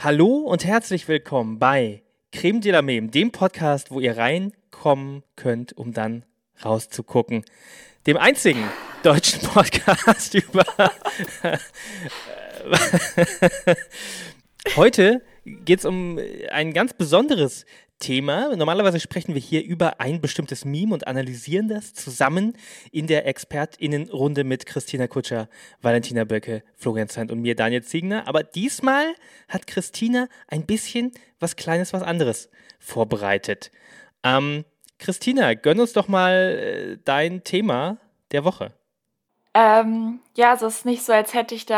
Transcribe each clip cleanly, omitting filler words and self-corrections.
Hallo und herzlich willkommen bei Creme de la Meme, dem Podcast, wo ihr reinkommen könnt, um dann rauszugucken. Dem einzigen deutschen Podcast über... Heute geht es um ein ganz besonderes Thema. Normalerweise sprechen wir hier über ein bestimmtes Meme und analysieren das zusammen in der ExpertInnenrunde mit Christina Kutscher, Valentina Böcke, Florian Zandt und mir, Daniel Ziegner. Aber diesmal hat Christina ein bisschen was Kleines, was anderes vorbereitet. Christina, gönn uns doch mal dein Thema der Woche. Also es ist nicht so, als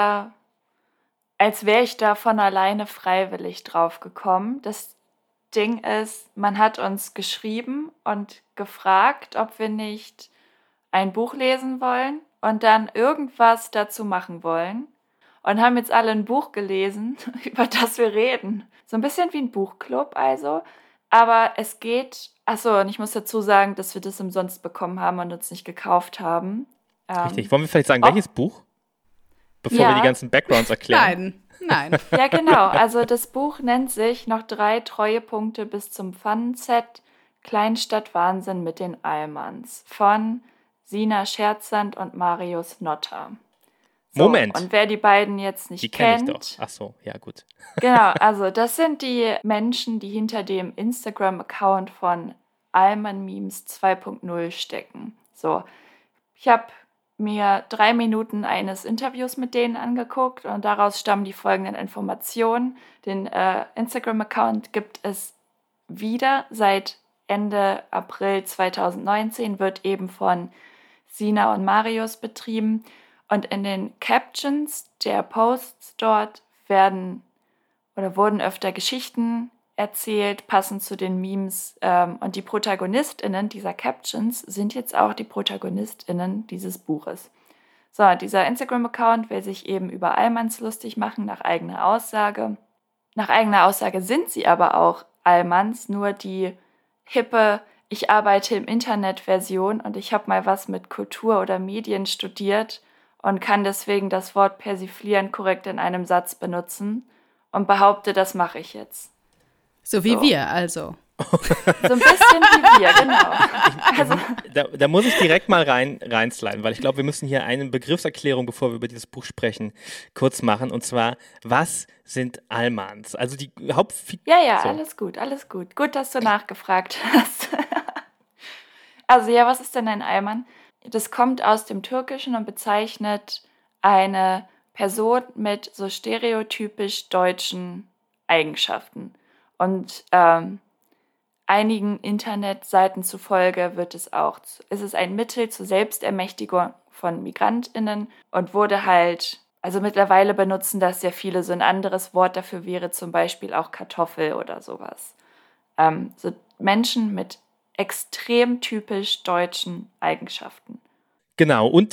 wäre ich da von alleine freiwillig drauf gekommen. Das Ding ist, man hat uns geschrieben und gefragt, ob wir nicht ein Buch lesen wollen und dann irgendwas dazu machen wollen. Und haben jetzt alle ein Buch gelesen, über das wir reden. So ein bisschen wie ein Buchclub also. Aber es geht, und ich muss dazu sagen, dass wir das umsonst bekommen haben und uns nicht gekauft haben. Richtig. Wollen wir vielleicht sagen, welches Buch? Bevor wir die ganzen Backgrounds erklären. Nein. Ja, genau. Also das Buch nennt sich Noch 3 Treuepunkte bis zum Pfannenset. Kleinstadtwahnsinn mit den Allmanns von Sina Scherzand und Marius Notter. So, Moment. Und wer die beiden jetzt nicht kennt... Die kenne ich doch. Ach so, ja gut. Genau, also das sind die Menschen, die hinter dem Instagram-Account von Allmann Memes 2.0 stecken. So, ich habe mir 3 Minuten eines Interviews mit denen angeguckt und daraus stammen die folgenden Informationen. Den Instagram-Account gibt es wieder seit Ende April 2019, wird eben von Sina und Marius betrieben. Und in den Captions der Posts dort wurden öfter Geschichten erzählt, passend zu den Memes. Und die ProtagonistInnen dieser Captions sind jetzt auch die ProtagonistInnen dieses Buches. So, dieser Instagram-Account will sich eben über Allmanns lustig machen, nach eigener Aussage. Nach eigener Aussage sind sie aber auch Allmanns, nur die hippe Ich arbeite im Internet-Version und ich habe mal was mit Kultur oder Medien studiert und kann deswegen das Wort persiflieren korrekt in einem Satz benutzen und behaupte, das mache ich jetzt. So wie wir also. So ein bisschen wie wir, genau. Da muss ich direkt mal reinsliden, weil ich glaube, wir müssen hier eine Begriffserklärung, bevor wir über dieses Buch sprechen, kurz machen. Und zwar, was sind Allmanns? Also die Hauptfigur... Ja, so. Alles gut. Gut, dass du nachgefragt hast. Also ja, was ist denn ein Allmann? Das kommt aus dem Türkischen und bezeichnet eine Person mit so stereotypisch deutschen Eigenschaften. Und einigen Internetseiten zufolge ist es ein Mittel zur Selbstermächtigung von MigrantInnen und wurde also mittlerweile benutzen das sehr viele, so ein anderes Wort dafür wäre zum Beispiel auch Kartoffel oder sowas. So Menschen mit extrem typisch deutschen Eigenschaften. Genau, und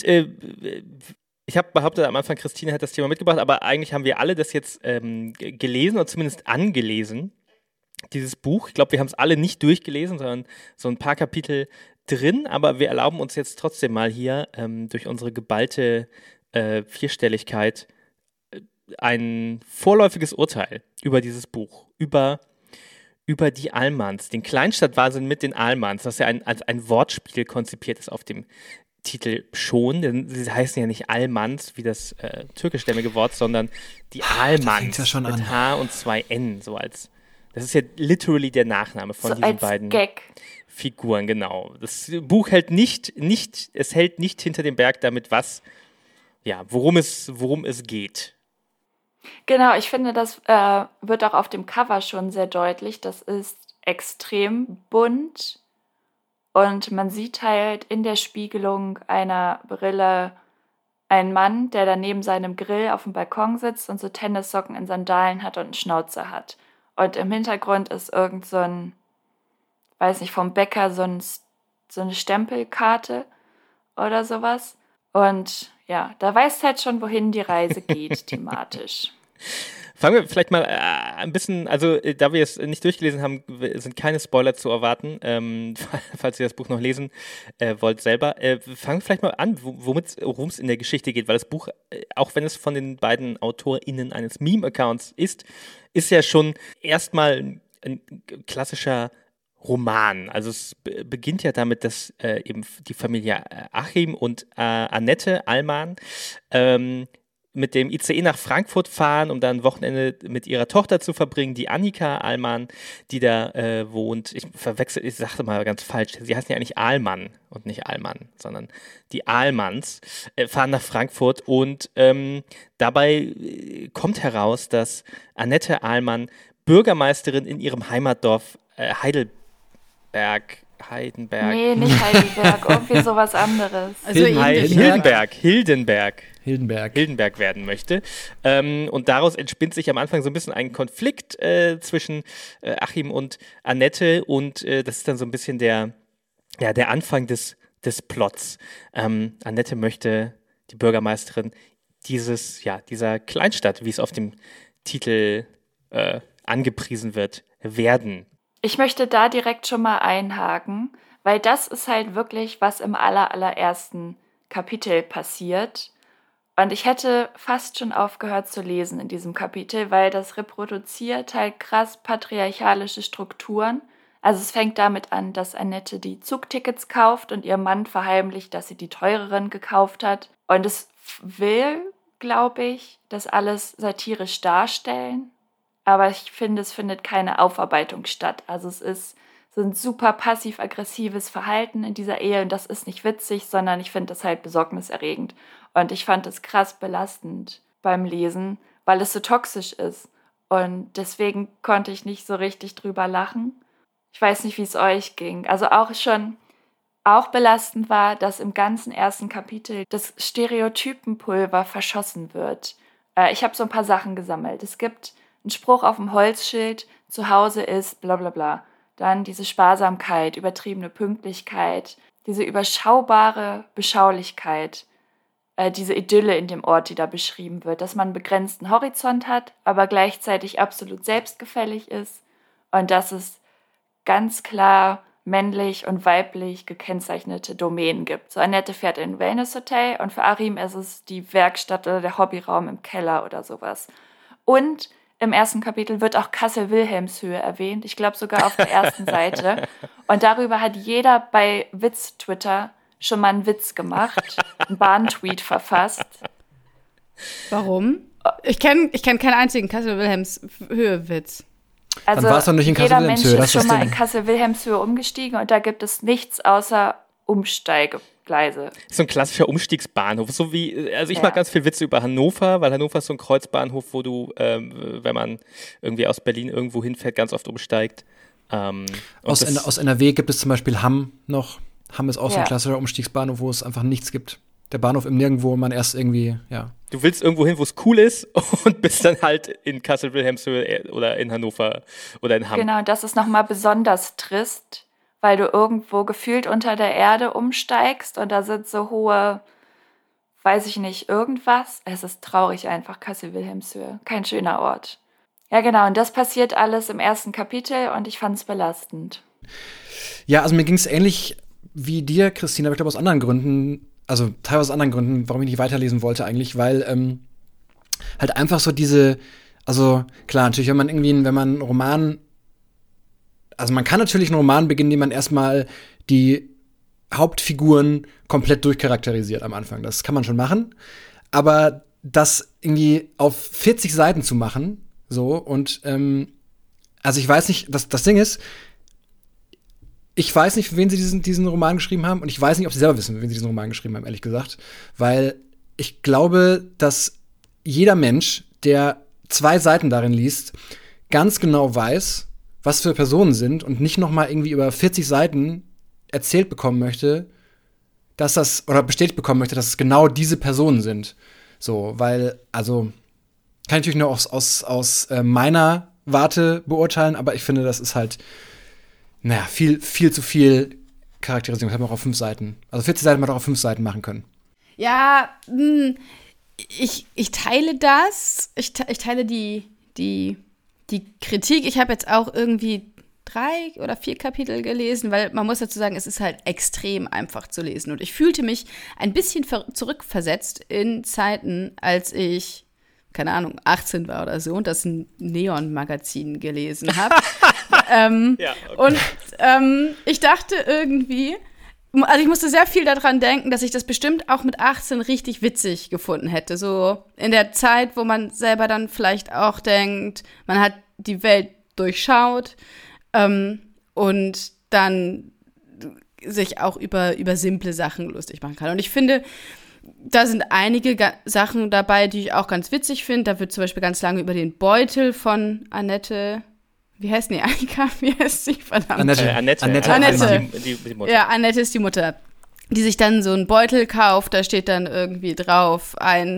ich habe behauptet am Anfang, Christine hat das Thema mitgebracht, aber eigentlich haben wir alle das jetzt gelesen oder zumindest angelesen, dieses Buch. Ich glaube, wir haben es alle nicht durchgelesen, sondern so ein paar Kapitel drin, aber wir erlauben uns jetzt trotzdem mal hier durch unsere geballte Vierstelligkeit ein vorläufiges Urteil über dieses Buch, über die Allmanns, den Kleinstadtwahnsinn mit den Allmanns, das ja als ein Wortspiel konzipiert ist auf dem Titel schon, denn sie heißen ja nicht Allmanns wie das türkischstämmige Wort, sondern die Allmanns ja schon mit an. H und 2 N, so als, das ist ja literally der Nachname von so diesen als beiden Gag. Figuren, genau. Das Buch hält nicht hinter dem Berg damit, worum es geht. Genau, ich finde, das wird auch auf dem Cover schon sehr deutlich. Das ist extrem bunt und man sieht halt in der Spiegelung einer Brille einen Mann, der da neben seinem Grill auf dem Balkon sitzt und so Tennissocken in Sandalen hat und einen Schnauzer hat. Und im Hintergrund ist irgend so ein, weiß nicht, vom Bäcker so eine Stempelkarte oder sowas. Und ja, da weißt halt schon, wohin die Reise geht, thematisch. Fangen wir vielleicht mal ein bisschen, also da wir es nicht durchgelesen haben, sind keine Spoiler zu erwarten, falls ihr das Buch noch lesen wollt selber. Fangen wir vielleicht mal an, worum es in der Geschichte geht, weil das Buch, auch wenn es von den beiden AutorInnen eines Meme-Accounts ist ja schon erstmal ein klassischer Roman. Also es beginnt ja damit, dass eben die Familie Achim und Annette Allmann mit dem ICE nach Frankfurt fahren, um dann ein Wochenende mit ihrer Tochter zu verbringen, die Annika Allmann, die da wohnt. Ich sagte mal ganz falsch, sie heißen ja eigentlich Ahlmann und nicht Allmann, sondern die Ahlmanns fahren nach Frankfurt und dabei kommt heraus, dass Annette Ahlmann Bürgermeisterin in ihrem Heimatdorf Heidelberg. Nee, nicht Heidelberg, irgendwie sowas anderes. Also Hildenberg werden möchte. Und daraus entspinnt sich am Anfang so ein bisschen ein Konflikt zwischen Achim und Annette und das ist dann so ein bisschen der Anfang des Plots. Annette möchte, die Bürgermeisterin dieser Kleinstadt, wie es auf dem Titel angepriesen wird, werden. Ich möchte da direkt schon mal einhaken, weil das ist halt wirklich, was im allerersten Kapitel passiert. Und ich hätte fast schon aufgehört zu lesen in diesem Kapitel, weil das reproduziert halt krass patriarchalische Strukturen. Also es fängt damit an, dass Annette die Zugtickets kauft und ihr Mann verheimlicht, dass sie die teureren gekauft hat. Und es will, glaube ich, das alles satirisch darstellen. Aber ich finde, es findet keine Aufarbeitung statt. Also es ist so ein super passiv-aggressives Verhalten in dieser Ehe und das ist nicht witzig, sondern ich finde das halt besorgniserregend. Und ich fand es krass belastend beim Lesen, weil es so toxisch ist. Und deswegen konnte ich nicht so richtig drüber lachen. Ich weiß nicht, wie es euch ging. Also auch belastend war, dass im ganzen ersten Kapitel das Stereotypenpulver verschossen wird. Ich habe so ein paar Sachen gesammelt. Es gibt ein Spruch auf dem Holzschild, zu Hause ist bla bla bla. Dann diese Sparsamkeit, übertriebene Pünktlichkeit, diese überschaubare Beschaulichkeit, diese Idylle in dem Ort, die da beschrieben wird, dass man einen begrenzten Horizont hat, aber gleichzeitig absolut selbstgefällig ist und dass es ganz klar männlich und weiblich gekennzeichnete Domänen gibt. So Annette fährt in ein Wellnesshotel und für Achim ist es die Werkstatt oder der Hobbyraum im Keller oder sowas. Und im ersten Kapitel wird auch Kassel-Wilhelmshöhe erwähnt. Ich glaube sogar auf der ersten Seite. Und darüber hat jeder bei Witz-Twitter schon mal einen Witz gemacht, einen Bahntweet verfasst. Warum? Ich kenn keinen einzigen Kassel-Wilhelmshöhe-Witz. Also dann war's doch nicht in jeder Mensch Kassel-Wilhelmshöhe. ist schon mal in Kassel-Wilhelmshöhe umgestiegen und da gibt es nichts außer Umsteigegleise. So ein klassischer Umstiegsbahnhof, so wie, also ich mag ganz viel Witze über Hannover, weil Hannover ist so ein Kreuzbahnhof, wo du, wenn man irgendwie aus Berlin irgendwo hinfährt, ganz oft umsteigt. Aus NRW gibt es zum Beispiel Hamm noch. Hamm ist auch so ein klassischer Umstiegsbahnhof, wo es einfach nichts gibt. Der Bahnhof im Nirgendwo, man erst irgendwie, Du willst irgendwo hin, wo es cool ist und bist dann halt in Kassel-Wilhelmshöhe oder in Hannover oder in Hamm. Genau, das ist nochmal besonders trist, weil du irgendwo gefühlt unter der Erde umsteigst und da sind so hohe, weiß ich nicht, irgendwas. Es ist traurig einfach, Kassel-Wilhelmshöhe. Kein schöner Ort. Ja, genau, und das passiert alles im ersten Kapitel und ich fand es belastend. Ja, also mir ging es ähnlich wie dir, Christina, aber ich glaube aus anderen Gründen, also teilweise aus anderen Gründen, warum ich nicht weiterlesen wollte eigentlich, weil halt einfach so also klar, natürlich, wenn man einen Roman, also man kann natürlich einen Roman beginnen, indem man erstmal die Hauptfiguren komplett durchcharakterisiert am Anfang. Das kann man schon machen, aber das irgendwie auf 40 Seiten zu machen, so, und also ich weiß nicht, das Ding ist, ich weiß nicht, für wen sie diesen Roman geschrieben haben und ich weiß nicht, ob sie selber wissen, für wen sie diesen Roman geschrieben haben, ehrlich gesagt. Weil ich glaube, dass jeder Mensch, der 2 Seiten darin liest, ganz genau weiß, was für Personen sind und nicht noch mal irgendwie über 40 Seiten erzählt bekommen möchte, oder bestätigt bekommen möchte, dass es genau diese Personen sind. So, weil, also, kann ich natürlich nur aus meiner Warte beurteilen, aber ich finde, das ist halt viel, viel zu viel Charakterisierung. Das hat man auch auf 5 Seiten. Also 40 Seiten hätte man auch auf 5 Seiten machen können. Ja, ich teile das. Ich teile die die Kritik, ich habe jetzt auch irgendwie 3 oder 4 Kapitel gelesen, weil man muss dazu sagen, es ist halt extrem einfach zu lesen. Und ich fühlte mich ein bisschen zurückversetzt in Zeiten, als ich, keine Ahnung, 18 war oder so und das Neon-Magazin gelesen habe. Ja, okay. Und ich dachte irgendwie, also ich musste sehr viel daran denken, dass ich das bestimmt auch mit 18 richtig witzig gefunden hätte. So in der Zeit, wo man selber dann vielleicht auch denkt, man hat die Welt durchschaut und dann sich auch über simple Sachen lustig machen kann. Und ich finde, da sind einige Sachen dabei, die ich auch ganz witzig finde. Da wird zum Beispiel ganz lange über den Beutel von Annette, wie heißt die, Annika? Wie heißt sie? Verdammt. Annette. Die Mutter. Ja, Annette ist die Mutter, die sich dann so einen Beutel kauft, da steht dann irgendwie drauf,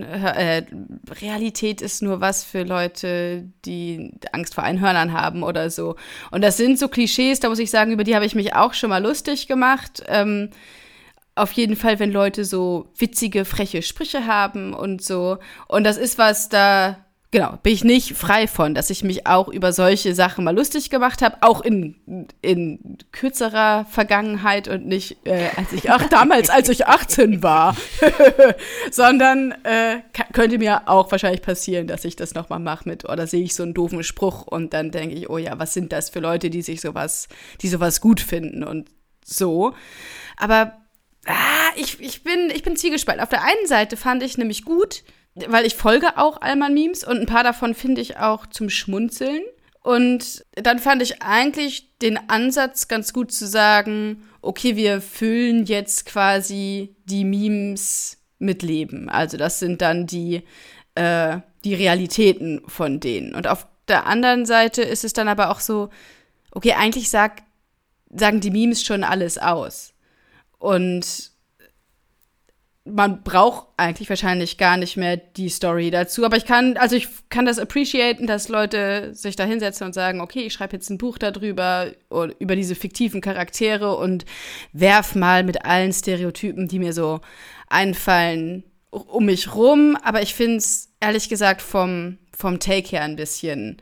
Realität ist nur was für Leute, die Angst vor Einhörnern haben oder so. Und das sind so Klischees, da muss ich sagen, über die habe ich mich auch schon mal lustig gemacht. Auf jeden Fall, wenn Leute so witzige, freche Sprüche haben und so. Und das ist was, da genau, bin ich nicht frei von, dass ich mich auch über solche Sachen mal lustig gemacht habe, auch in kürzerer Vergangenheit und nicht damals, als ich 18 war, sondern könnte mir auch wahrscheinlich passieren, dass ich das nochmal mache oder sehe ich so einen doofen Spruch und dann denke ich, oh ja, was sind das für Leute, die sowas gut finden und so. Aber ich bin zwiegespalten. Auf der einen Seite fand ich nämlich gut, weil ich folge auch Allmann-Memes und ein paar davon finde ich auch zum Schmunzeln. Und dann fand ich eigentlich den Ansatz ganz gut zu sagen, okay, wir füllen jetzt quasi die Memes mit Leben. Also das sind dann die Realitäten von denen. Und auf der anderen Seite ist es dann aber auch so, okay, eigentlich sagen die Memes schon alles aus. Und man braucht eigentlich wahrscheinlich gar nicht mehr die Story dazu. Aber ich kann das appreciaten, dass Leute sich da hinsetzen und sagen, okay, ich schreibe jetzt ein Buch darüber, über diese fiktiven Charaktere und werf mal mit allen Stereotypen, die mir so einfallen, um mich rum. Aber ich finde es, ehrlich gesagt, vom Take her ein bisschen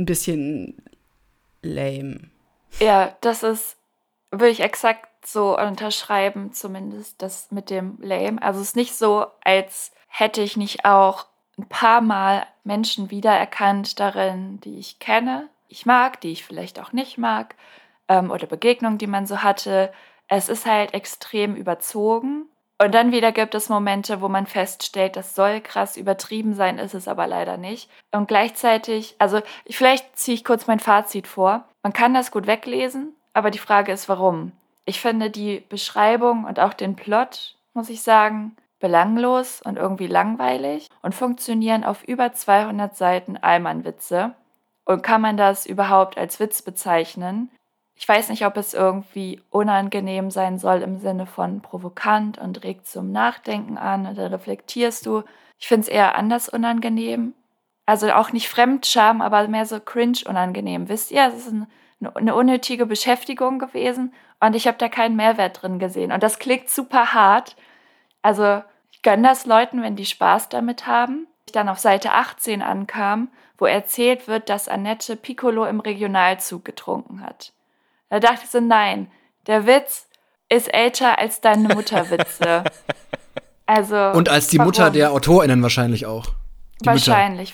lame. Ja, würde ich exakt so unterschreiben, zumindest das mit dem Lame. Also es ist nicht so, als hätte ich nicht auch ein paar Mal Menschen wiedererkannt darin, die ich kenne, ich mag, die ich vielleicht auch nicht mag, oder Begegnungen, die man so hatte. Es ist halt extrem überzogen. Und dann wieder gibt es Momente, wo man feststellt, das soll krass übertrieben sein, ist es aber leider nicht. Und gleichzeitig, also vielleicht ziehe ich kurz mein Fazit vor. Man kann das gut weglesen, aber die Frage ist, warum? Ich finde die Beschreibung und auch den Plot, muss ich sagen, belanglos und irgendwie langweilig und funktionieren auf über 200 Seiten Allmann-Witze. Und kann man das überhaupt als Witz bezeichnen? Ich weiß nicht, ob es irgendwie unangenehm sein soll im Sinne von provokant und regt zum Nachdenken an oder reflektierst du. Ich finde es eher anders unangenehm. Also auch nicht Fremdscham, aber mehr so cringe unangenehm. Wisst ihr, es ist eine unnötige Beschäftigung gewesen und ich habe da keinen Mehrwert drin gesehen. Und das klingt super hart. Also ich gönne das Leuten, wenn die Spaß damit haben. Ich dann auf Seite 18 ankam, wo erzählt wird, dass Annette Piccolo im Regionalzug getrunken hat. Da dachte ich so, nein, der Witz ist älter als deine Mutterwitze. Also, und als die Mutter der AutorInnen wahrscheinlich auch. Wahrscheinlich.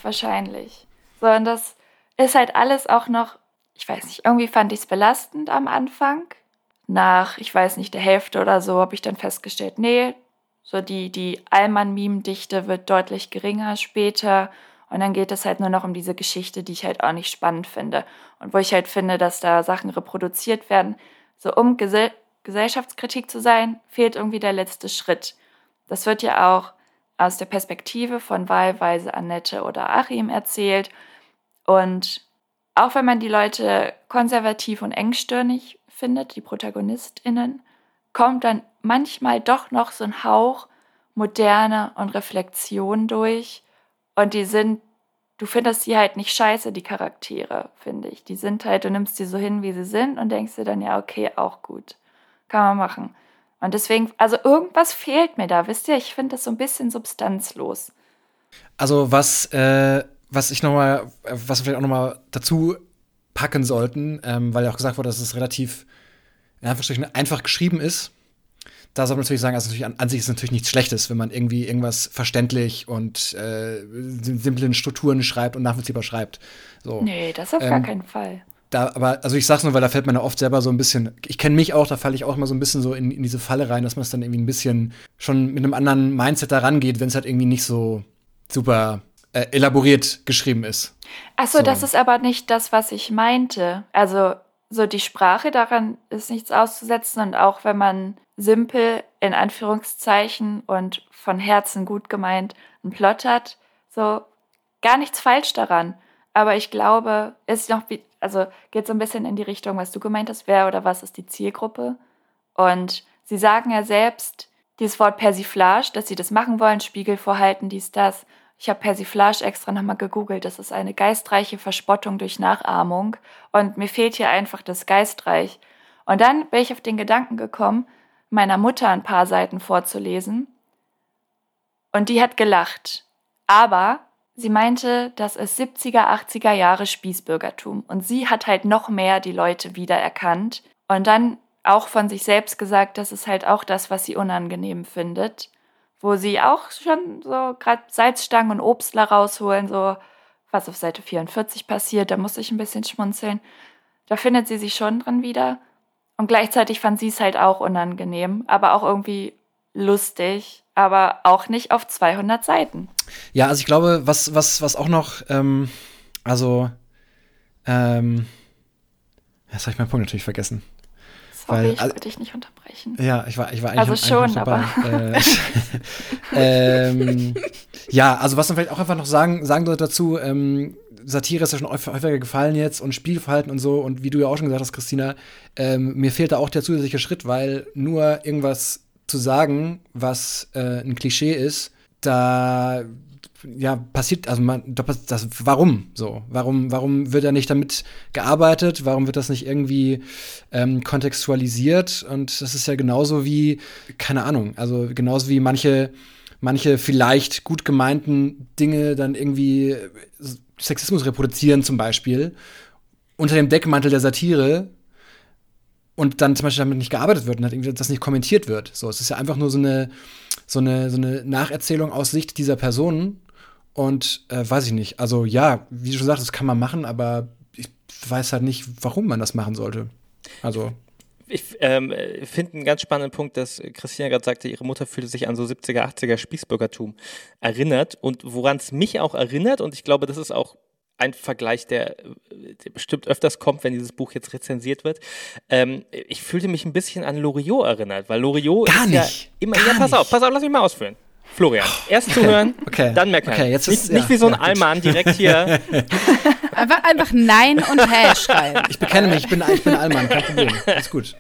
So, und das ist halt alles auch noch, ich weiß nicht, irgendwie fand ich es belastend am Anfang. Nach, ich weiß nicht, der Hälfte oder so habe ich dann festgestellt, nee, so die Allmann-Meme-Dichte wird deutlich geringer später. Und dann geht es halt nur noch um diese Geschichte, die ich halt auch nicht spannend finde. Und wo ich halt finde, dass da Sachen reproduziert werden. So, um Gesellschaftskritik zu sein, fehlt irgendwie der letzte Schritt. Das wird ja auch aus der Perspektive von wahlweise Annette oder Achim erzählt. Und auch wenn man die Leute konservativ und engstirnig findet, die ProtagonistInnen, kommt dann manchmal doch noch so ein Hauch Moderne und Reflexion durch. Und du findest die halt nicht scheiße, die Charaktere, finde ich. Die sind halt, du nimmst die so hin, wie sie sind und denkst dir dann, ja, okay, auch gut. Kann man machen. Und deswegen, also irgendwas fehlt mir da, wisst ihr? Ich finde das so ein bisschen substanzlos. Also was was wir vielleicht auch nochmal dazu packen sollten, weil ja auch gesagt wurde, dass es relativ in Anführungsstrichen einfach geschrieben ist. Da soll man natürlich sagen, also natürlich an sich ist es natürlich nichts Schlechtes, wenn man irgendwie irgendwas verständlich und simplen Strukturen schreibt und nachvollziehbar schreibt. So. Nee, das auf gar keinen Fall. Also ich sag's nur, weil da fällt man ja oft selber so ein bisschen, ich kenne mich auch, da falle ich auch immer so ein bisschen so in diese Falle rein, dass man es dann irgendwie ein bisschen schon mit einem anderen Mindset da rangeht, wenn es halt irgendwie nicht so super elaboriert geschrieben ist. Achso, so. Das ist aber nicht das, was ich meinte. Also so die Sprache, daran ist nichts auszusetzen und auch wenn man simpel, in Anführungszeichen und von Herzen gut gemeint, einen Plot hat, so gar nichts falsch daran. Aber ich glaube, es ist noch, geht so ein bisschen in die Richtung, was du gemeint hast, wer oder was ist die Zielgruppe. Und sie sagen ja selbst, dieses Wort Persiflage, dass sie das machen wollen, Spiegelvorhalten, dies, das. Ich habe Persiflage extra nochmal gegoogelt. Das ist eine geistreiche Verspottung durch Nachahmung. Und mir fehlt hier einfach das Geistreich. Und dann bin ich auf den Gedanken gekommen, meiner Mutter ein paar Seiten vorzulesen. Und die hat gelacht. Aber sie meinte, das ist 70er, 80er Jahre Spießbürgertum. Und sie hat halt noch mehr die Leute wiedererkannt. Und dann auch von sich selbst gesagt, das ist halt auch das, was sie unangenehm findet. Wo sie auch schon so gerade Salzstangen und Obstler rausholen, so was auf Seite 44 passiert, da muss ich ein bisschen schmunzeln. Da findet sie sich schon dran wieder. Und gleichzeitig fand sie es halt auch unangenehm, aber auch irgendwie lustig, aber auch nicht auf 200 Seiten. Ja, also ich glaube, was auch noch, jetzt habe ich meinen Punkt natürlich vergessen. Sorry, ich wollte dich nicht unterbrechen. Ja, ich war eigentlich also schon, dabei. Ja, also was man vielleicht auch einfach noch sagen sollte dazu, Satire ist ja schon häufiger gefallen jetzt und Spielverhalten und so und wie du ja auch schon gesagt hast, Christina, mir fehlt da auch der zusätzliche Schritt, weil nur irgendwas zu sagen, was ein Klischee ist, da passiert, also warum so? Warum wird da nicht damit gearbeitet? Warum wird das nicht irgendwie kontextualisiert? Und das ist ja genauso wie, keine Ahnung, also genauso wie manche vielleicht gut gemeinten Dinge dann irgendwie Sexismus reproduzieren zum Beispiel, unter dem Deckmantel der Satire und dann zum Beispiel damit nicht gearbeitet wird und halt das nicht kommentiert wird. So, es ist ja einfach nur so eine Nacherzählung aus Sicht dieser Person. Und weiß ich nicht. Also ja, wie du schon sagst, das kann man machen, aber ich weiß halt nicht, warum man das machen sollte. Also Ich finde einen ganz spannenden Punkt, dass Christina gerade sagte, ihre Mutter fühlte sich an so 70er, 80er Spießbürgertum erinnert. Und woran es mich auch erinnert, und ich glaube, das ist auch ein Vergleich, der bestimmt öfters kommt, wenn dieses Buch jetzt rezensiert wird. Ich fühlte mich ein bisschen an Loriot erinnert, weil Loriot ist ja immer. Ja, pass auf, lass mich mal ausführen. Florian, erst zuhören, dann meckern. Okay, jetzt ist, nicht wie so ein Allmann direkt hier. Einfach Nein und Hä schreiben. Ich bekenne mich, ich bin Allmann, kein Problem. Ist gut.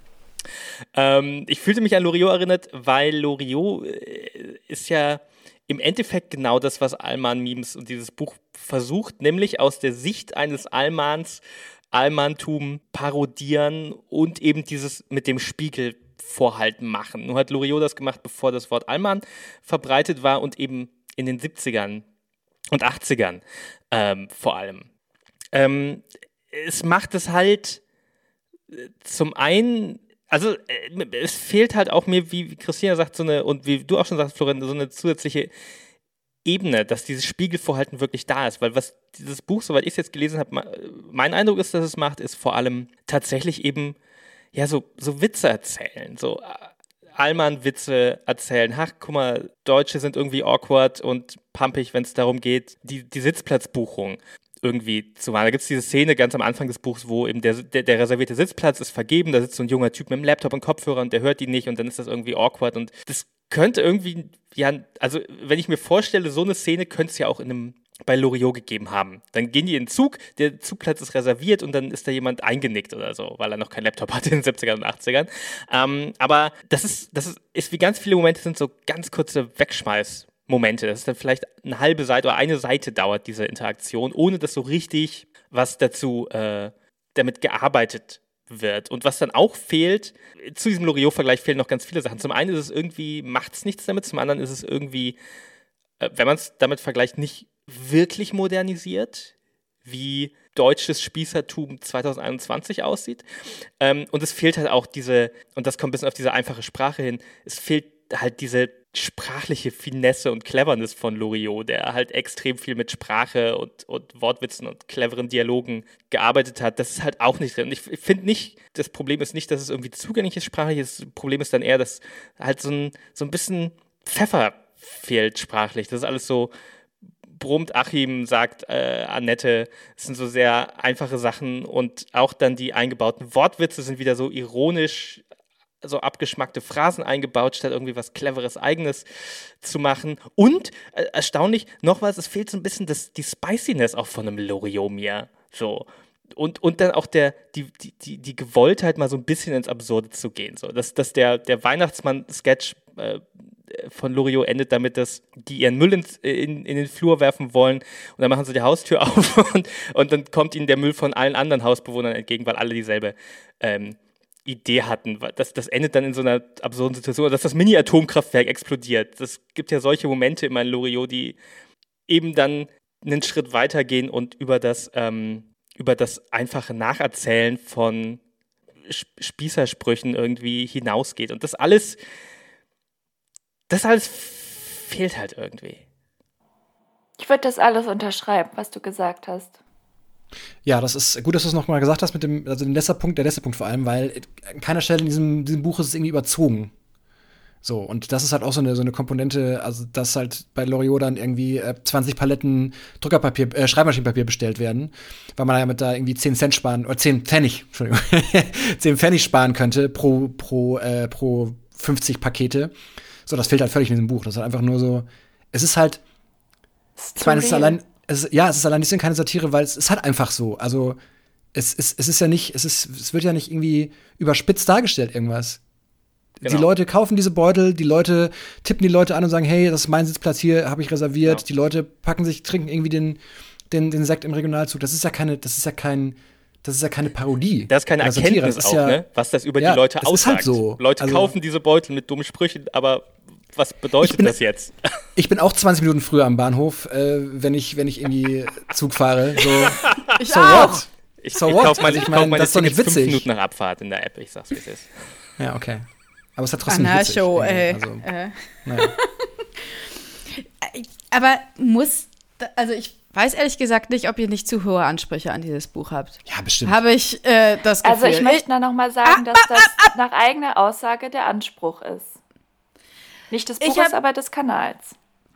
Ich fühlte mich an Loriot erinnert, weil Loriot ist ja im Endeffekt genau das, was Allmann-Memes und dieses Buch versucht, nämlich aus der Sicht eines Allmanns Allmanntum parodieren und eben dieses mit dem Spiegel Vorhalten machen. Nur hat Loriot das gemacht, bevor das Wort Allmann verbreitet war und eben in den 70ern und 80ern vor allem. Es macht es halt zum einen, also es fehlt halt auch mir, wie Christina sagt, und wie du auch schon sagst, Florian, so eine zusätzliche Ebene, dass dieses Spiegelvorhalten wirklich da ist, weil was dieses Buch, soweit ich es jetzt gelesen habe, mein Eindruck ist, dass es macht, ist vor allem tatsächlich eben ja, so Witze erzählen, so Allmann-Witze erzählen. Ach, guck mal, Deutsche sind irgendwie awkward und pumpig, wenn es darum geht, die Sitzplatzbuchung irgendwie zu machen. Da gibt es diese Szene ganz am Anfang des Buchs, wo eben der reservierte Sitzplatz ist vergeben, da sitzt so ein junger Typ mit dem Laptop und Kopfhörer und der hört ihn nicht und dann ist das irgendwie awkward und das könnte irgendwie, ja, also wenn ich mir vorstelle, so eine Szene könnte es ja auch bei Loriot gegeben haben. Dann gehen die in den Zug, der Zugplatz ist reserviert und dann ist da jemand eingenickt oder so, weil er noch keinen Laptop hatte in den 70ern und 80ern. Aber das ist wie ganz viele Momente sind so ganz kurze Wegschmeißmomente. Das ist dann vielleicht eine halbe Seite oder eine Seite dauert diese Interaktion, ohne dass so richtig was dazu damit gearbeitet wird. Und was dann auch fehlt, zu diesem Loriot-Vergleich fehlen noch ganz viele Sachen. Zum einen ist es irgendwie, macht es nichts damit, zum anderen ist es irgendwie, wenn man es damit vergleicht, nicht wirklich modernisiert, wie deutsches Spießertum 2021 aussieht. Und es fehlt halt auch und das kommt ein bisschen auf diese einfache Sprache hin, es fehlt halt diese sprachliche Finesse und Cleverness von Loriot, der halt extrem viel mit Sprache und Wortwitzen und cleveren Dialogen gearbeitet hat. Das ist halt auch nicht drin. Und ich finde nicht, das Problem ist nicht, dass es irgendwie zugänglich ist sprachlich, das Problem ist dann eher, dass halt so ein bisschen Pfeffer fehlt sprachlich. Das ist alles so brummt Achim, sagt Annette, es sind so sehr einfache Sachen und auch dann die eingebauten Wortwitze sind wieder so ironisch, so abgeschmackte Phrasen eingebaut, statt irgendwie was Cleveres Eigenes zu machen. Und erstaunlich, noch was, es fehlt so ein bisschen die Spiciness auch von einem Loriot mir. So. Und dann auch die Gewolltheit, mal so ein bisschen ins Absurde zu gehen. So. Dass der Weihnachtsmann-Sketch von Loriot endet damit, dass die ihren Müll in den Flur werfen wollen und dann machen sie die Haustür auf und dann kommt ihnen der Müll von allen anderen Hausbewohnern entgegen, weil alle dieselbe Idee hatten. Das endet dann in so einer absurden Situation, dass das Mini-Atomkraftwerk explodiert. Das gibt ja solche Momente immer in Loriot, die eben dann einen Schritt weitergehen und über das einfache Nacherzählen von Spießersprüchen irgendwie hinausgeht. Und das alles fehlt halt irgendwie. Ich würde das alles unterschreiben, was du gesagt hast. Ja, das ist gut, dass du es nochmal gesagt hast mit dem letzter Punkt vor allem, weil an keiner Stelle in diesem Buch ist es irgendwie überzogen. So, und das ist halt auch so eine Komponente, also dass halt bei Loriot dann irgendwie 20 Paletten Schreibmaschinenpapier bestellt werden, weil man ja mit da irgendwie 10 Cent sparen, oder 10 Pfennig, Entschuldigung, 10 Pfennig sparen könnte pro 50 Pakete. So, das fehlt halt völlig in diesem Buch. Das ist halt einfach nur so, es ist halt, ich meine, es ist allein ein bisschen keine Satire, weil es ist halt einfach so. Also, es ist ja nicht, es wird ja nicht irgendwie überspitzt dargestellt, irgendwas. Genau. Die Leute kaufen diese Beutel, tippen die Leute an und sagen, hey, das ist mein Sitzplatz hier, habe ich reserviert. Ja. Die Leute trinken irgendwie den Sekt im Regionalzug. Das ist ja keine Parodie. Das ist keine Erkenntnis das ist auch, ne? Was das über die Leute aussagt. Ist halt so. Leute kaufen diese Beutel mit dummen Sprüchen, aber was bedeutet das jetzt? Ich bin auch 20 Minuten früher am Bahnhof, wenn ich irgendwie Zug fahre. So, ich so auch. What? Ich kauf meine das ist doch nicht witzig. 5 Minuten nach Abfahrt in der App, ich sag's, wie es ist. Ja, okay. Aber es hat trotzdem nicht witzig. Anarcho, ey. Also, naja. Aber ich weiß ehrlich gesagt nicht, ob ihr nicht zu hohe Ansprüche an dieses Buch habt. Ja, bestimmt. Habe ich das Gefühl. Also ich möchte noch mal sagen, dass das nach eigener Aussage der Anspruch ist. Nicht des Buches, aber des Kanals.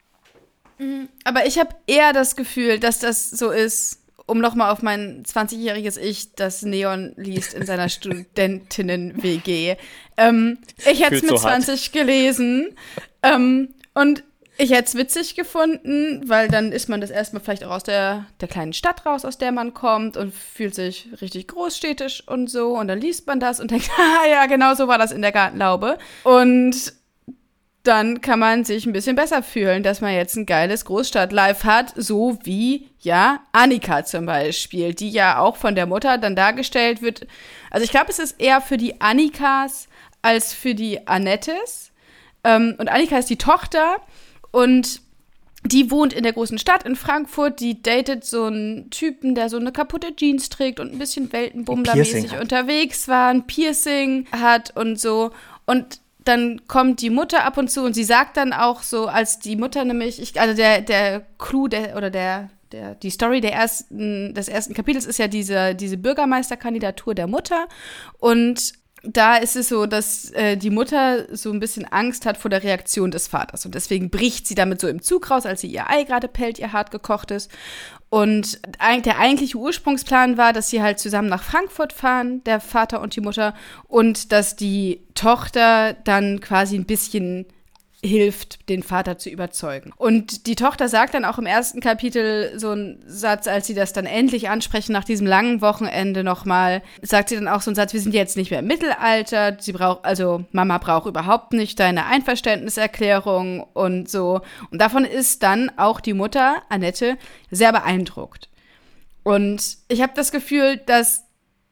Aber ich habe eher das Gefühl, dass das so ist, um noch mal auf mein 20-jähriges Ich, das Neon liest in seiner Studentinnen-WG. Ich hätte es mit 20 gelesen und ich hätte es witzig gefunden, weil dann ist man das erstmal vielleicht auch aus der kleinen Stadt raus, aus der man kommt und fühlt sich richtig großstädtisch und so. Und dann liest man das und denkt, ja, genau so war das in der Gartenlaube. Und dann kann man sich ein bisschen besser fühlen, dass man jetzt ein geiles Großstadt-Life hat, so wie, ja, Annika zum Beispiel, die ja auch von der Mutter dann dargestellt wird. Also ich glaube, es ist eher für die Annikas als für die Annettes. Und Annika ist die Tochter und die wohnt in der großen Stadt in Frankfurt, die datet so einen Typen, der so eine kaputte Jeans trägt und ein bisschen Weltenbummlermäßig unterwegs war, ein Piercing hat und so. Und dann kommt die Mutter ab und zu und sie sagt dann auch so, als die Mutter nämlich, der Clou die Story des ersten Kapitels ist ja diese Bürgermeisterkandidatur der Mutter und da ist es so, dass die Mutter so ein bisschen Angst hat vor der Reaktion des Vaters und deswegen bricht sie damit so im Zug raus, als sie ihr Ei gerade pellt, ihr hart gekochtes. Und der eigentliche Ursprungsplan war, dass sie halt zusammen nach Frankfurt fahren, der Vater und die Mutter, und dass die Tochter dann quasi ein bisschen hilft, den Vater zu überzeugen. Und die Tochter sagt dann auch im ersten Kapitel so einen Satz, als sie das dann endlich ansprechen, nach diesem langen Wochenende nochmal, sagt sie dann auch so einen Satz, wir sind jetzt nicht mehr im Mittelalter, Mama braucht überhaupt nicht deine Einverständniserklärung und so. Und davon ist dann auch die Mutter, Annette, sehr beeindruckt. Und ich habe das Gefühl, dass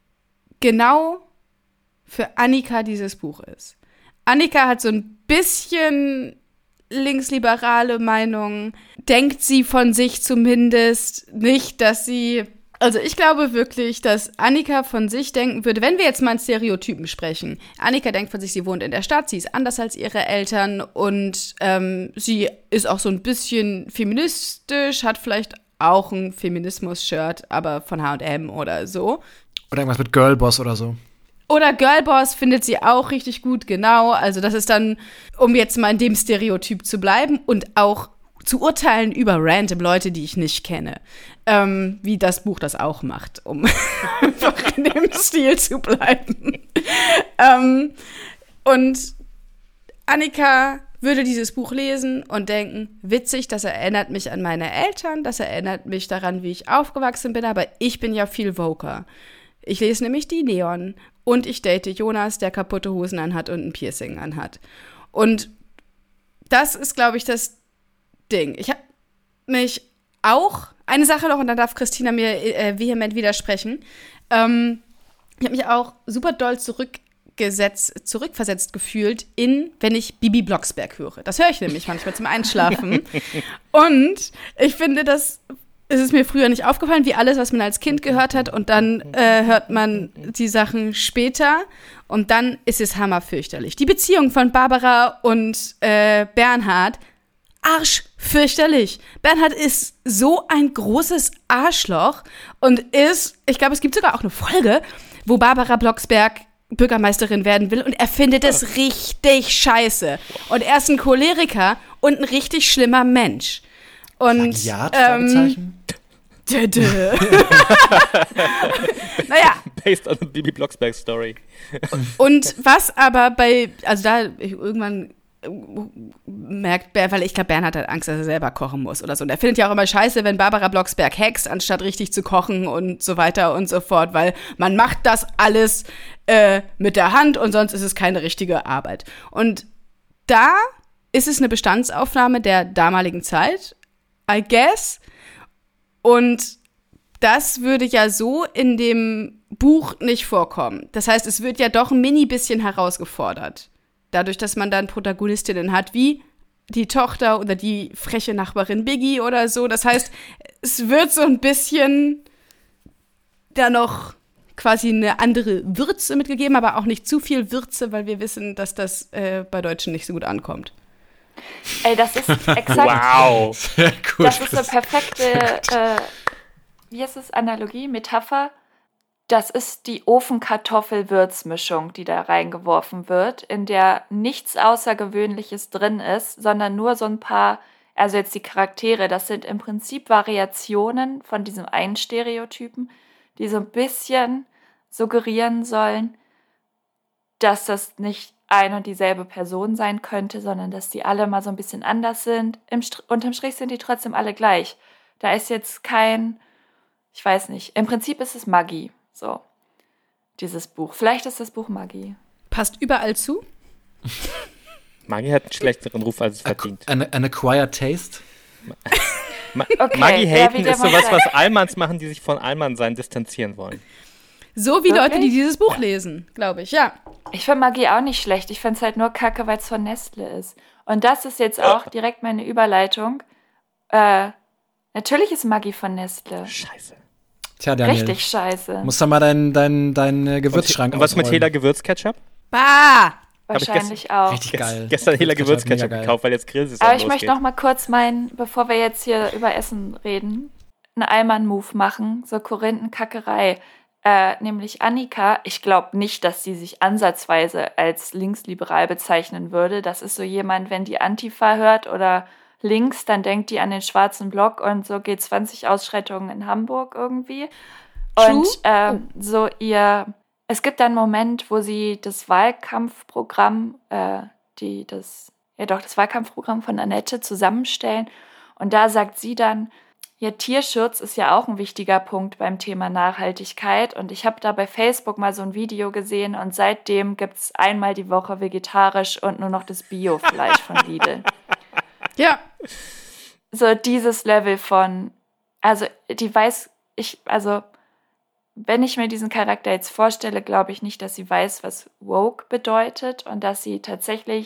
genau für Annika dieses Buch ist. Annika hat so ein bisschen linksliberale Meinung. Denkt sie von sich zumindest nicht, dass sie... Also ich glaube wirklich, dass Annika von sich denken würde, wenn wir jetzt mal in Stereotypen sprechen. Annika denkt von sich, sie wohnt in der Stadt, sie ist anders als ihre Eltern und sie ist auch so ein bisschen feministisch, hat vielleicht auch ein Feminismus-Shirt, aber von H&M oder so. Oder irgendwas mit Girlboss oder so. Oder Girlboss findet sie auch richtig gut, genau. Also das ist dann, um jetzt mal in dem Stereotyp zu bleiben und auch zu urteilen über random Leute, die ich nicht kenne. Wie das Buch das auch macht, um einfach in dem Stil zu bleiben. Und Annika würde dieses Buch lesen und denken, witzig, das erinnert mich an meine Eltern, das erinnert mich daran, wie ich aufgewachsen bin, aber ich bin ja viel woker. Ich lese nämlich die Neon und ich date Jonas, der kaputte Hosen anhat und ein Piercing anhat. Und das ist, glaube ich, das Ding. Ich habe mich auch, eine Sache noch, und dann darf Christina mir vehement widersprechen. Ich habe mich auch super doll zurückversetzt gefühlt wenn ich Bibi Blocksberg höre. Das höre ich nämlich manchmal zum Einschlafen. Und ich finde, das ist es mir früher nicht aufgefallen, wie alles, was man als Kind gehört hat. Und dann hört man die Sachen später. Und dann ist es hammerfürchterlich. Die Beziehung von Barbara und Bernhard, arschfürchterlich. Bernhard ist so ein großes Arschloch und ich glaube, es gibt sogar auch eine Folge, wo Barbara Blocksberg Bürgermeisterin werden will und er findet es richtig scheiße. Und er ist ein Choleriker und ein richtig schlimmer Mensch. Und Fragezeichen? Naja. Based on a Bibi Blocksberg Story. Und was aber irgendwann merkt, weil ich glaube, Bernhard hat Angst, dass er selber kochen muss oder so. Und er findet ja auch immer scheiße, wenn Barbara Blocksberg hext, anstatt richtig zu kochen und so weiter und so fort, weil man macht das alles mit der Hand und sonst ist es keine richtige Arbeit. Und da ist es eine Bestandsaufnahme der damaligen Zeit, I guess. Und das würde ja so in dem Buch nicht vorkommen. Das heißt, es wird ja doch ein mini bisschen herausgefordert. Dadurch, dass man dann Protagonistinnen hat, wie die Tochter oder die freche Nachbarin Biggie oder so. Das heißt, es wird so ein bisschen da noch quasi eine andere Würze mitgegeben, aber auch nicht zu viel Würze, weil wir wissen, dass das bei Deutschen nicht so gut ankommt. Ey, das ist exakt. Wow. Sehr gut. Das ist eine perfekte, wie heißt es, Analogie, Metapher. Das ist die Ofenkartoffel-Würzmischung, die da reingeworfen wird, in der nichts Außergewöhnliches drin ist, sondern nur so ein paar, also jetzt die Charaktere, das sind im Prinzip Variationen von diesem einen Stereotypen, die so ein bisschen suggerieren sollen, dass das nicht ein und dieselbe Person sein könnte, sondern dass die alle mal so ein bisschen anders sind. Unterm Strich sind die trotzdem alle gleich. Da ist jetzt ich weiß nicht, im Prinzip ist es Magie. So, dieses Buch. Vielleicht ist das Buch Magie. Passt überall zu. Magie hat einen schlechteren Ruf, als es verdient. An acquired taste? Okay, Magie-Haten ja, ist sowas, was Allmanns machen, die sich von Allmann-Sein distanzieren wollen. So wie Wirklich? Leute, die dieses Buch lesen, glaube ich, ja. Ich finde Magie auch nicht schlecht. Ich finde es halt nur kacke, weil es von Nestle ist. Und das ist jetzt auch direkt meine Überleitung. Natürlich ist Magie von Nestle. Scheiße. Tja, Daniel. Richtig scheiße. Musst du mal deinen Gewürzschrank Und was mit ausräumen. Hela Gewürzketchup? Bah! Wahrscheinlich auch. Richtig geil. Gestern Hela Gewürzketchup, Gewürzketchup mega geil. gekauft, weil jetzt Grillsaison Aber ich losgeht. möchte noch mal kurz bevor wir jetzt hier über Essen reden, einen Allmann-Move machen, so Korinthenkackerei. Nämlich Annika, ich glaube nicht, dass sie sich ansatzweise als linksliberal bezeichnen würde. Das ist so jemand, wenn die Antifa hört oder links, dann denkt die an den schwarzen Block und so G20 Ausschreitungen in Hamburg irgendwie. True. Und es gibt einen Moment, wo sie das Wahlkampfprogramm, das Wahlkampfprogramm von Annette zusammenstellen. Und da sagt sie dann, ja, Tierschutz ist ja auch ein wichtiger Punkt beim Thema Nachhaltigkeit. Und ich habe da bei Facebook mal so ein Video gesehen und seitdem gibt es einmal die Woche vegetarisch und nur noch das Biofleisch von Lidl. Ja. So dieses Level von, wenn ich mir diesen Charakter jetzt vorstelle, glaube ich nicht, dass sie weiß, was woke bedeutet und dass sie tatsächlich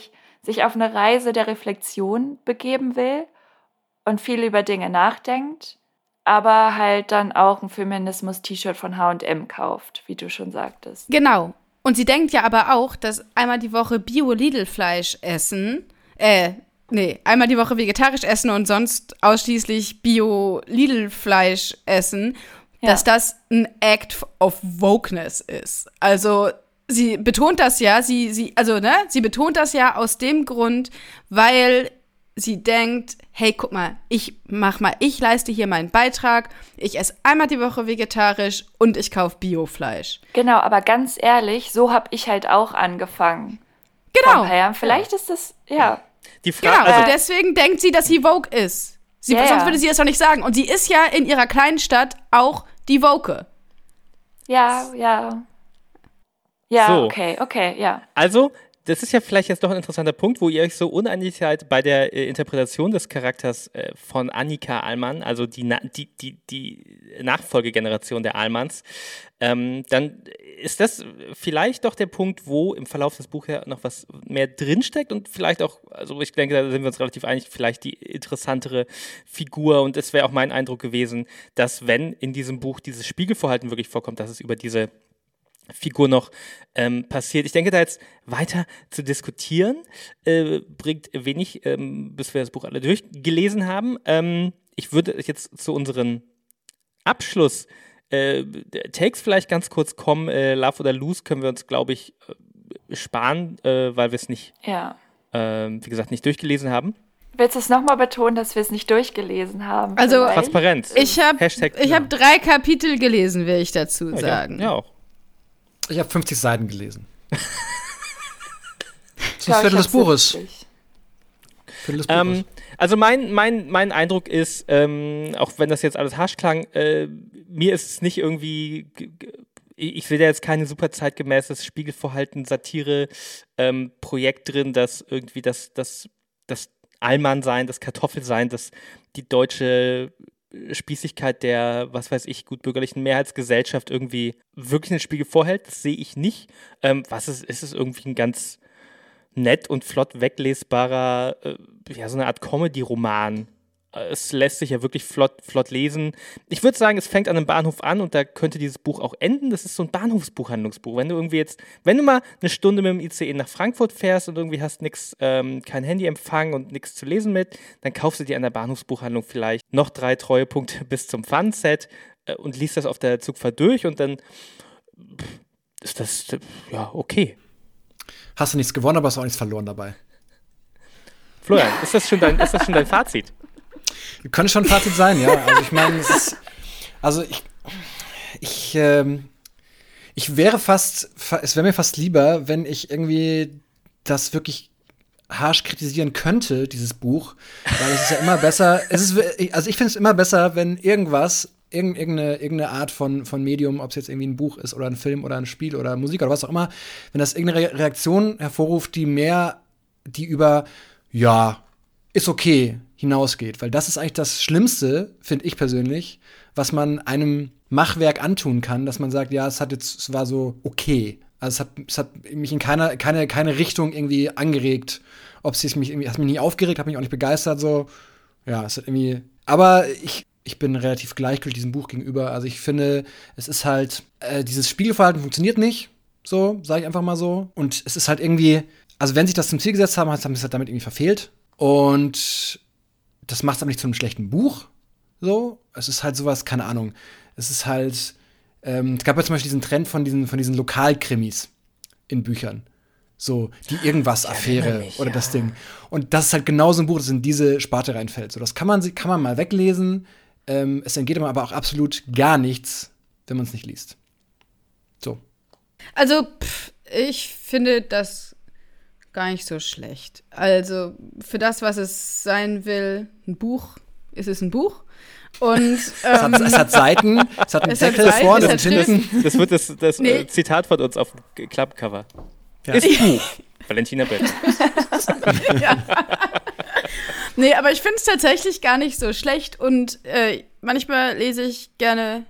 sich auf eine Reise der Reflexion begeben will und viel über Dinge nachdenkt, aber halt dann auch ein Feminismus-T-Shirt von H&M kauft, wie du schon sagtest. Genau. Und sie denkt ja aber auch, dass einmal die Woche Bio-Lidl-Fleisch essen, einmal die Woche vegetarisch essen und sonst ausschließlich Bio-Lidl-Fleisch essen, dass das ein Act of Wokeness ist. Also sie betont das ja, sie betont das ja aus dem Grund, weil sie denkt, hey, guck mal, ich leiste hier meinen Beitrag, ich esse einmal die Woche vegetarisch und ich kaufe Biofleisch. Genau, aber ganz ehrlich, so habe ich halt auch angefangen. Genau. Vielleicht ist das, ja. Die Frage, und deswegen denkt sie, dass sie Woke ist. Sonst würde sie das doch nicht sagen. Und sie ist ja in ihrer kleinen Stadt auch die Woke. Ja. Ja, so. Okay, ja. Also, das ist ja vielleicht jetzt doch ein interessanter Punkt, wo ihr euch so uneinig seid bei der Interpretation des Charakters von Annika Allmann, also die Nachfolgegeneration der Allmanns. Dann ist das vielleicht doch der Punkt, wo im Verlauf des Buches ja noch was mehr drinsteckt und vielleicht auch, also ich denke, da sind wir uns relativ einig, vielleicht die interessantere Figur. Und es wäre auch mein Eindruck gewesen, dass wenn in diesem Buch dieses Spiegelverhalten wirklich vorkommt, dass es über diese Figur noch passiert. Ich denke, da jetzt weiter zu diskutieren, bringt wenig, bis wir das Buch alle durchgelesen haben. Ich würde jetzt zu unseren Abschluss-Takes vielleicht ganz kurz kommen. Love oder Lose können wir uns, glaube ich, sparen, weil wir es nicht, wie gesagt, nicht durchgelesen haben. Willst du es nochmal betonen, dass wir es nicht durchgelesen haben? Also, Transparenz. Ich habe 3 Kapitel gelesen, will ich dazu sagen. Ja, auch. Ich habe 50 Seiten gelesen. Das ist ein Viertel des Buches. Also mein Eindruck ist, auch wenn das jetzt alles harsch klang, mir ist es nicht irgendwie, ich sehe da jetzt keine super zeitgemäßes Spiegelverhalten, Satire-Projekt drin, das irgendwie das Allmann-Sein, das Kartoffelsein, das die deutsche Spießigkeit der, was weiß ich, gutbürgerlichen Mehrheitsgesellschaft irgendwie wirklich einen Spiegel vorhält. Das sehe ich nicht. Ist es irgendwie ein ganz nett und flott weglesbarer, so eine Art Comedy-Roman. Es lässt sich ja wirklich flott lesen. Ich würde sagen, es fängt an einem Bahnhof an und da könnte dieses Buch auch enden. Das ist so ein Bahnhofsbuchhandlungsbuch. Wenn du mal eine Stunde mit dem ICE nach Frankfurt fährst und irgendwie hast kein Handyempfang und nichts zu lesen mit, dann kaufst du dir an der Bahnhofsbuchhandlung vielleicht noch 3 Treuepunkte bis zum Fun-Set und liest das auf der Zugfahrt durch und dann ist das, okay. Hast du nichts gewonnen, aber hast auch nichts verloren dabei. Florian, ist das schon dein Fazit? Könnte schon ein Fazit sein, ja. Also ich meine, es wäre mir fast lieber, wenn ich irgendwie das wirklich harsch kritisieren könnte, dieses Buch, weil es ist ja immer besser, also ich finde es immer besser, wenn irgendeine Art von Medium, ob es jetzt irgendwie ein Buch ist oder ein Film oder ein Spiel oder Musik oder was auch immer, wenn das irgendeine Reaktion hervorruft, die über, ist okay, hinausgeht. Weil das ist eigentlich das Schlimmste, finde ich persönlich, was man einem Machwerk antun kann, dass man sagt, ja, es war so okay. Also es hat mich in keine Richtung irgendwie angeregt. Hat mich nie aufgeregt, hat mich auch nicht begeistert, so. Ja, es hat irgendwie, aber ich bin relativ gleichgültig diesem Buch gegenüber. Also ich finde, es ist halt, dieses Spiegelverhalten funktioniert nicht, so, sage ich einfach mal so. Und es ist halt irgendwie, also wenn sie das zum Ziel gesetzt haben sie es halt damit irgendwie verfehlt. Und das macht es aber nicht zu einem schlechten Buch. So, es ist halt sowas, keine Ahnung. Es ist halt, es gab ja zum Beispiel diesen Trend von diesen Lokalkrimis in Büchern. So, die Irgendwas-Affäre oder das Ding. Und das ist halt genau so ein Buch, das in diese Sparte reinfällt. So, das kann man mal weglesen. Es entgeht aber auch absolut gar nichts, wenn man es nicht liest. So. Also, ich finde das gar nicht so schlecht. Also, für das, was es sein will, ist es ein Buch. Und, es hat Seiten, es hat einen Deckel vorne und hinten. Das wird das Zitat von uns auf dem Klappcover. Ja. Ist ein Buch. Valentina Bett. Ja. Nee, aber ich finde es tatsächlich gar nicht so schlecht und manchmal lese ich gerne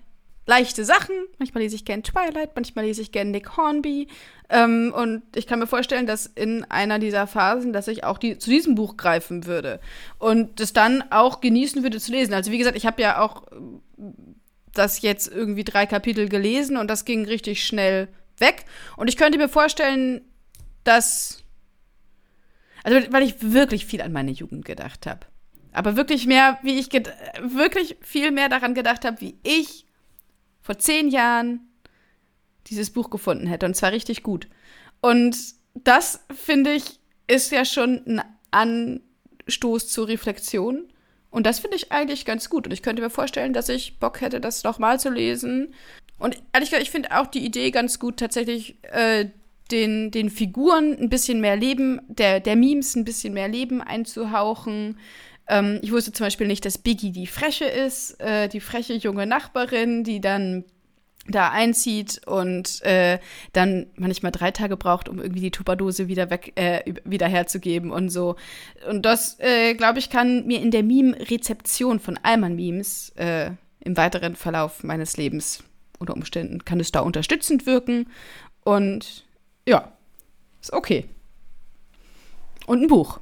leichte Sachen. Manchmal lese ich gern Twilight, manchmal lese ich gern Nick Hornby. Und ich kann mir vorstellen, dass in einer dieser Phasen, dass ich auch zu diesem Buch greifen würde. Und das dann auch genießen würde zu lesen. Also wie gesagt, ich habe ja auch das jetzt irgendwie 3 Kapitel gelesen und das ging richtig schnell weg. Und ich könnte mir vorstellen, dass, also weil ich wirklich viel an meine Jugend gedacht habe. Aber wirklich mehr, wirklich viel mehr daran gedacht habe, wie ich vor 10 Jahren dieses Buch gefunden hätte. Und zwar richtig gut. Und das, finde ich, ist ja schon ein Anstoß zur Reflexion. Und das finde ich eigentlich ganz gut. Und ich könnte mir vorstellen, dass ich Bock hätte, das nochmal zu lesen. Und ehrlich gesagt, ich finde auch die Idee ganz gut, tatsächlich den Figuren ein bisschen mehr Leben, der Memes ein bisschen mehr Leben einzuhauchen. Ich wusste zum Beispiel nicht, dass Biggie die Freche ist, die freche junge Nachbarin, die dann da einzieht und dann manchmal 3 Tage braucht, um irgendwie die Tupperdose wieder herzugeben und so. Und das, glaube ich, kann mir in der Meme-Rezeption von Alman-Memes im weiteren Verlauf meines Lebens unter Umständen kann es da unterstützend wirken. Und ja, ist okay. Und ein Buch.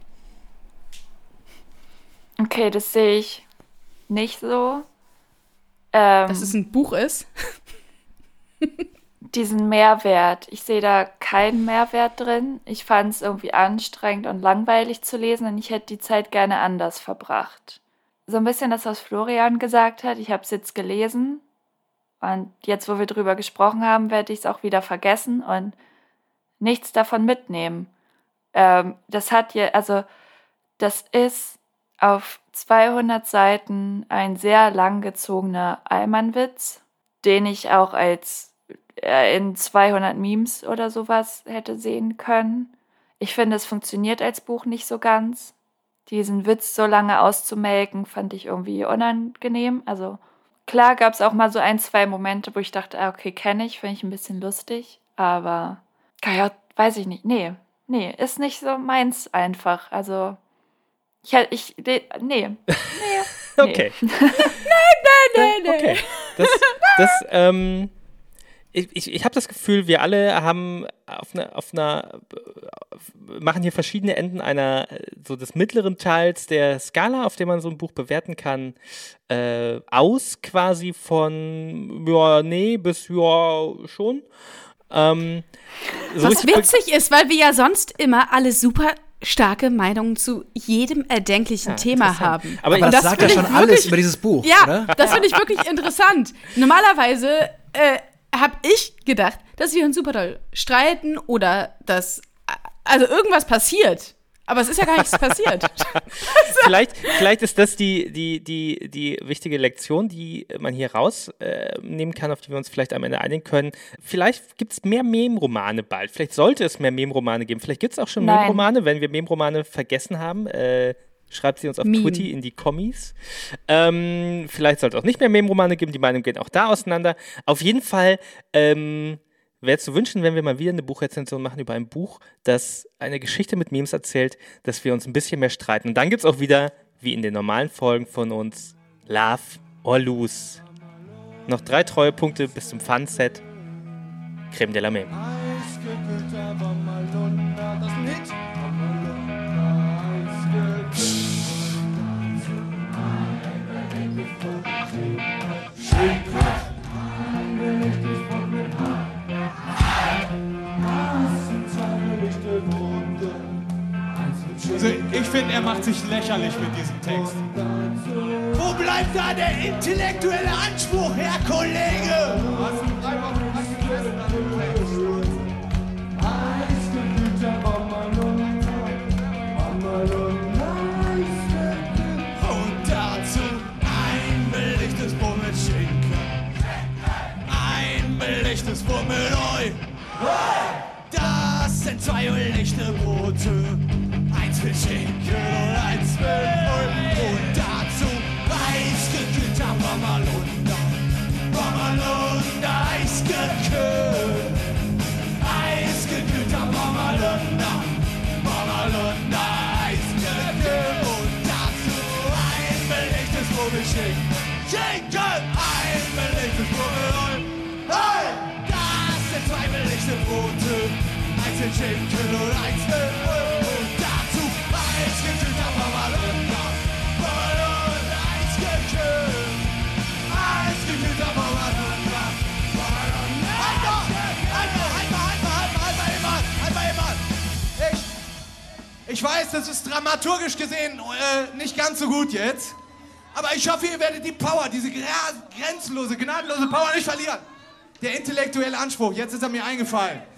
Okay, das sehe ich nicht so. Dass es ein Buch ist? Diesen Mehrwert. Ich sehe da keinen Mehrwert drin. Ich fand es irgendwie anstrengend und langweilig zu lesen und ich hätte die Zeit gerne anders verbracht. So ein bisschen das, was Florian gesagt hat. Ich habe es jetzt gelesen und jetzt, wo wir drüber gesprochen haben, werde ich es auch wieder vergessen und nichts davon mitnehmen. Das ist auf 200 Seiten ein sehr langgezogener Alman-Witz, den ich auch als in 200 Memes oder sowas hätte sehen können. Ich finde, es funktioniert als Buch nicht so ganz. Diesen Witz so lange auszumelken, fand ich irgendwie unangenehm. Also klar gab es auch mal so 1, 2 Momente, wo ich dachte, okay, kenne ich, finde ich ein bisschen lustig. Aber, weiß ich nicht. Nee, ist nicht so meins einfach. Also nee. Okay. Nee. Okay. Ich habe das Gefühl, wir alle haben machen hier verschiedene Enden so des mittleren Teils der Skala, auf der man so ein Buch bewerten kann, aus quasi von ja, nee bis ja schon. Was witzig ist, weil wir ja sonst immer alle super starke Meinungen zu jedem erdenklichen Thema haben. Aber das sagt ja schon alles über dieses Buch, ja, oder? Das finde ich wirklich interessant. Normalerweise habe ich gedacht, dass wir uns super doll streiten oder dass also irgendwas passiert. Aber es ist ja gar nichts passiert. Vielleicht ist das die wichtige Lektion, die man hier rausnehmen kann, auf die wir uns vielleicht am Ende einigen können. Vielleicht gibt es mehr Meme-Romane bald. Vielleicht sollte es mehr Meme-Romane geben. Vielleicht gibt es auch schon Meme-Romane. Wenn wir Meme-Romane vergessen haben, schreibt sie uns auf Twitter in die Kommis. Vielleicht sollte es auch nicht mehr Meme-Romane geben. Die Meinungen gehen auch da auseinander. Auf jeden Fall wäre es zu wünschen, wenn wir mal wieder eine Buchrezension machen über ein Buch, das eine Geschichte mit Memes erzählt, dass wir uns ein bisschen mehr streiten. Und dann gibt es auch wieder, wie in den normalen Folgen von uns, Love or Lose. Noch 3 Treuepunkte bis zum Fun-Set. Creme de la Meme. Also ich finde, er macht sich lächerlich mit diesem Text. Wo bleibt da der intellektuelle Anspruch, Herr Kollege? Und dazu ein belegtes Brot mit Schinken. Ein belegtes Brot mit Ei. Das sind 2 belegte Brote. Eins mit Schinken und eins mit Ei. Und dazu weichgekühlter Bommerlunder. Bommerlunder, eisgekühlt. Eisgekühlter Bommerlunder. Bommerlunder, eisgekühlt. Und dazu ein belegtes Brot mit Schinken. Schinken, ein belegtes Brot. Hey, das sind 2 belegte Brote, eins mit Schinken und eins mit Brot. Und dazu eins getüter Pommerlunder, und eins gekühlt. Eins getüter Pommerlunder, Halt mal. Ich weiß, das ist dramaturgisch gesehen nicht ganz so gut jetzt. Aber ich hoffe, ihr werdet die Power, diese grenzenlose, gnadenlose Power nicht verlieren. Der intellektuelle Anspruch, jetzt ist er mir eingefallen.